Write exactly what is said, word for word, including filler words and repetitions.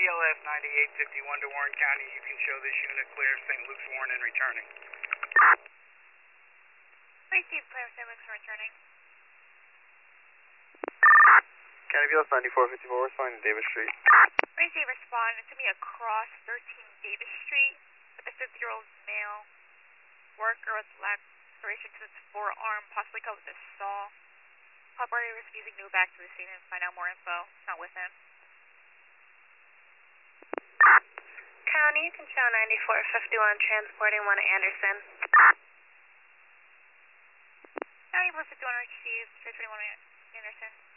L F ninety-eight fifty-one to Warren County. You can show this unit clear of Saint Luke's, Warren, and returning. Receive clear of Saint Luke's and returning. County V L S ninety-four fifty-four, responding to Davis Street. Receive respond. It's going to be across thirteen Davis Street with a fifty-year-old male worker with laceration to his forearm, possibly cut with a saw. Operator is using new back to the scene and find out more info. It's not with him. County, you can show ninety-four fifty-one transporting one Anderson. ninety-four fifty-one received, three twenty-one Anderson.